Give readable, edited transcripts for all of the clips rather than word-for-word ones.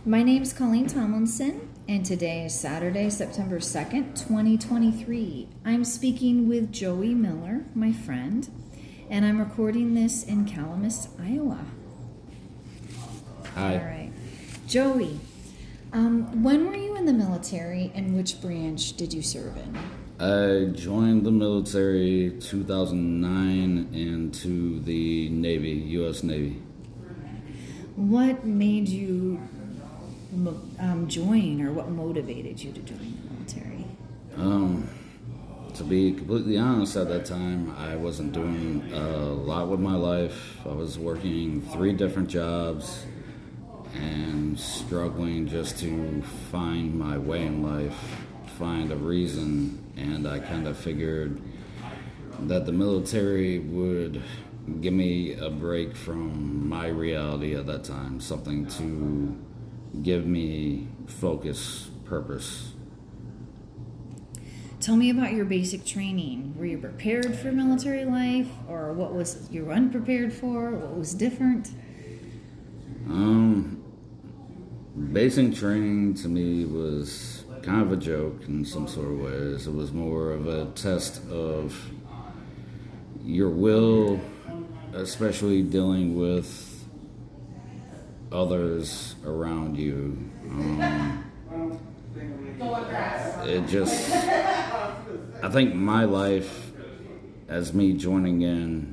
My name's Colleen Tomlinson, and today is Saturday, September 2nd, 2023. I'm speaking with Joey Miller, my friend, and I'm recording this in Calamus, Iowa. Hi. All right. Joey, when were you in the military, and which branch did you serve in? I joined the military 2009 into the Navy, U.S. Navy. What made you join, or what motivated you to join the military? To be completely honest, at that time, I wasn't doing a lot with my life. I was working 3 different jobs and struggling just to find my way in life, find a reason, and I kind of figured that the military would give me a break from my reality at that time, something to give me focus, purpose. Tell me about your basic training. Were you prepared for military life, or what was you unprepared for? What was different? Basic training to me was kind of a joke in some sort of ways. It was more of a test of your will, especially dealing with others around you. I think my life, as me joining in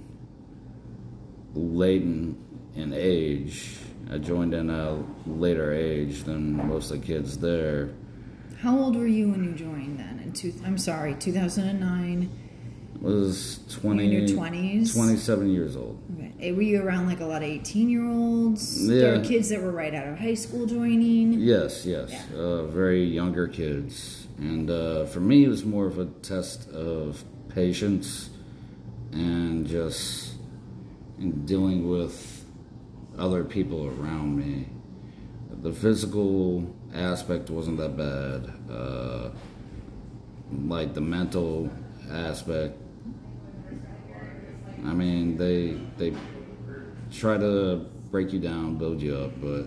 late in age, I joined in a later age than most of the kids there. How old were you when you joined then? 2009? Was 20, in your 20s? 27 years old. Okay. Were you around like a lot of 18-year-olds? Yeah. There were kids that were right out of high school joining? Yes. Yeah. Very younger kids. And for me, it was more of a test of patience and just dealing with other people around me. The physical aspect wasn't that bad. Like the mental aspect, I mean, they try to break you down, build you up, but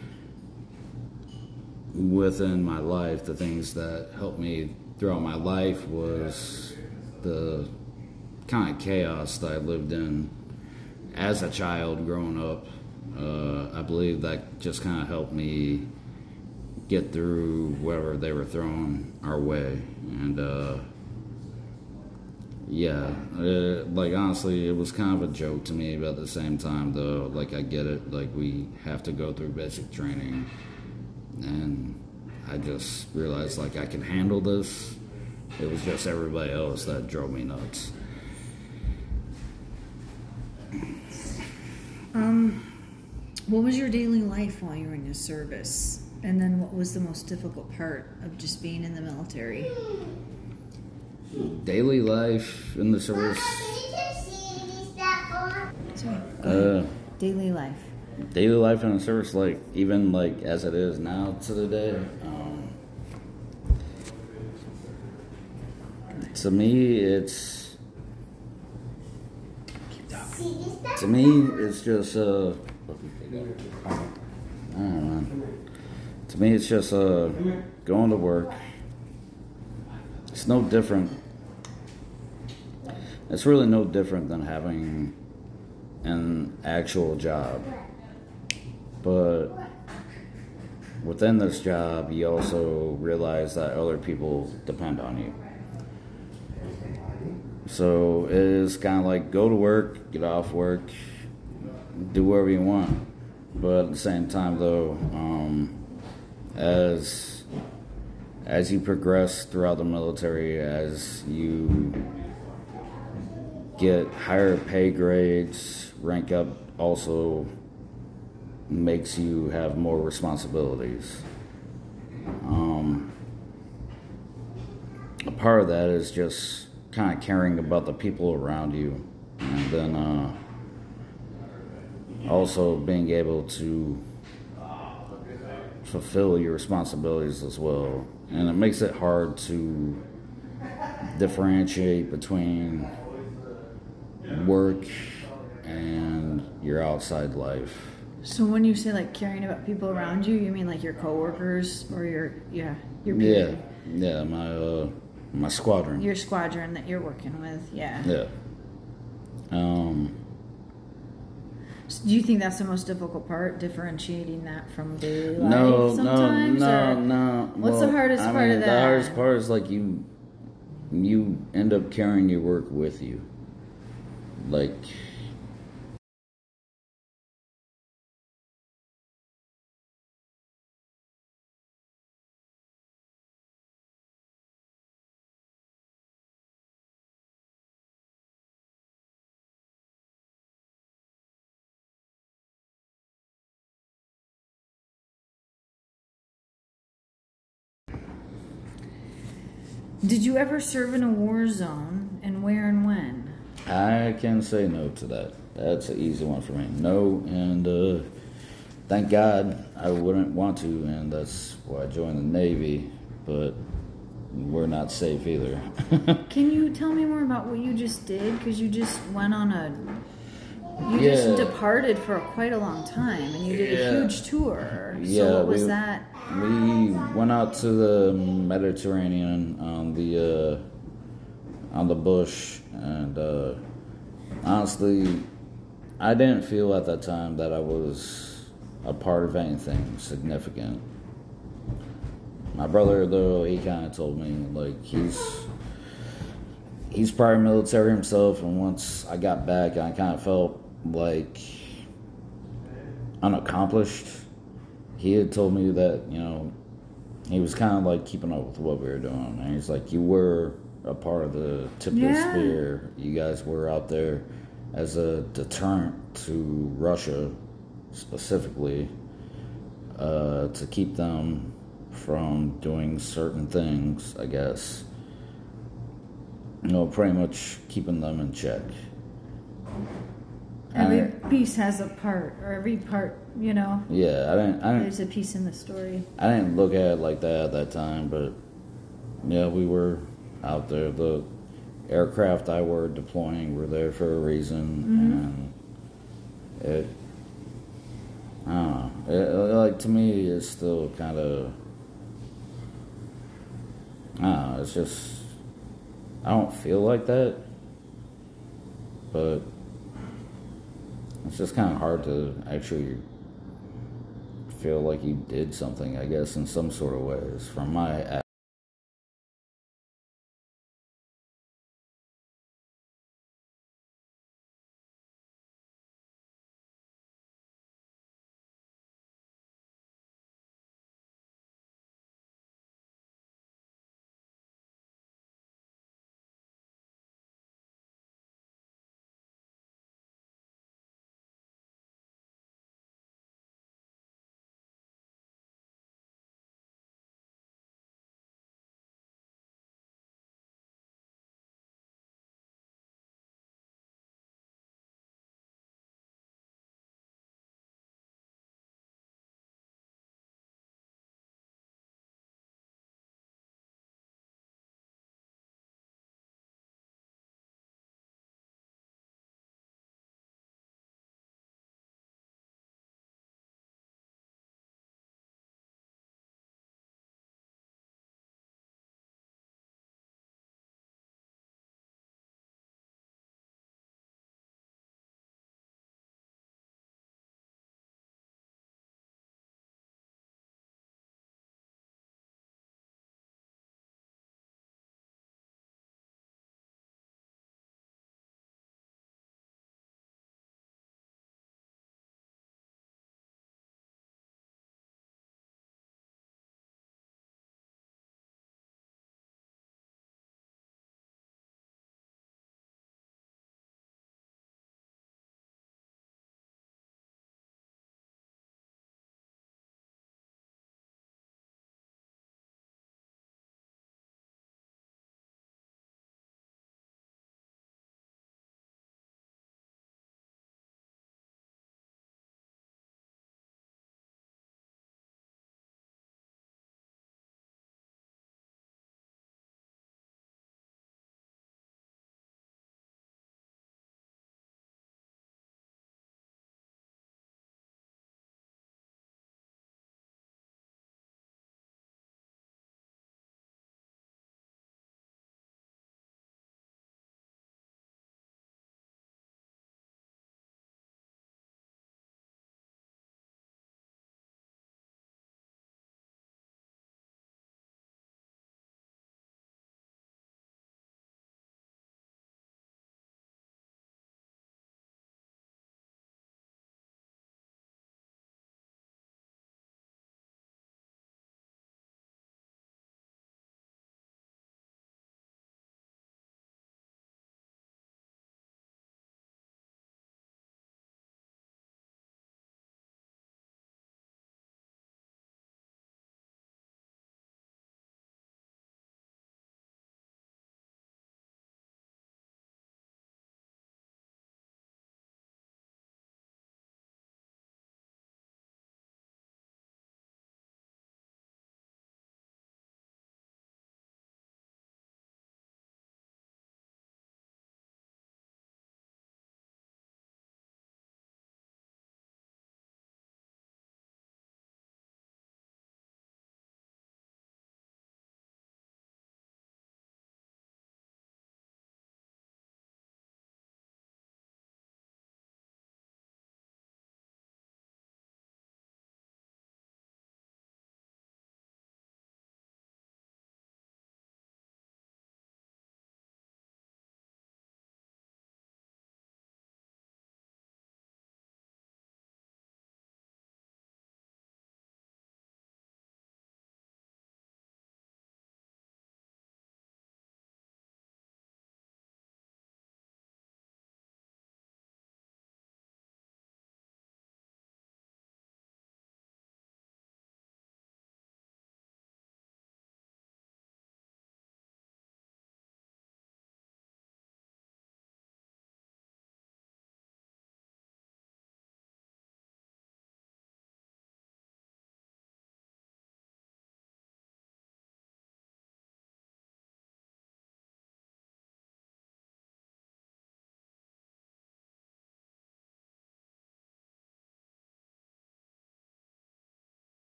within my life, the things that helped me throughout my life was the kind of chaos that I lived in as a child growing up. I believe that just kind of helped me get through whatever they were throwing our way. And like honestly, it was kind of a joke to me, but at the same time though, like I get it, like we have to go through basic training, and I just realized like I can handle this. It was just everybody else that drove me nuts. What was your daily life while you were in your service? And then what was the most difficult part of just being in the military? Daily life in the service. Daily life. Daily life in the service, like even like as it is now to the day. To me, it's just I don't know. To me, it's just going to work. It's no different. It's really no different than having an actual job. But within this job, you also realize that other people depend on you. So it is kind of like go to work, get off work, do whatever you want. But at the same time, though, as you progress throughout the military, as you get higher pay grades, rank up also makes you have more responsibilities. A part of that is just kind of caring about the people around you, and then also being able to fulfill your responsibilities as well. And it makes it hard to differentiate between work and your outside life. So when you say like caring about people around you, you mean like your coworkers or your people? Yeah, my squadron. Your squadron that you're working with, yeah. Yeah. So do you think that's the most difficult part, differentiating that from daily life sometimes? No. What's the hardest part of that? The hardest part is like you end up carrying your work with you. Like, Did you ever serve in a war zone, and where and when? I can say no to that. That's an easy one for me. No, and thank God I wouldn't want to, and that's why I joined the Navy, but we're not safe either. Can you tell me more about what you just did? Because you just went on you just departed for quite a long time, and you did a huge tour. So what was that? We went out to the Mediterranean on the bush, and honestly, I didn't feel at that time that I was a part of anything significant. My brother, though, he kind of told me, like, he's prior military himself, and once I got back, I kind of felt like unaccomplished. He had told me that, he was kind of like keeping up with what we were doing, and he's like, you were a part of the tip of the spear. You guys were out there as a deterrent to Russia, specifically, to keep them from doing certain things, I guess. Pretty much keeping them in check. Every piece has a part, or every part, Yeah, I didn't. There's a piece in the story. I didn't look at it like that at that time, but yeah, we were out there. The aircraft I were deploying were there for a reason, and I don't know. Like, to me, it's still kind of, I don't know. It's just, I don't feel like that, but it's just kind of hard to actually feel like you did something, I guess, in some sort of ways, from my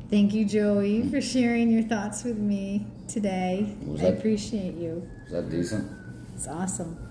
Thank you, Joey, for sharing your thoughts with me today. I appreciate you. Was that decent? It's awesome.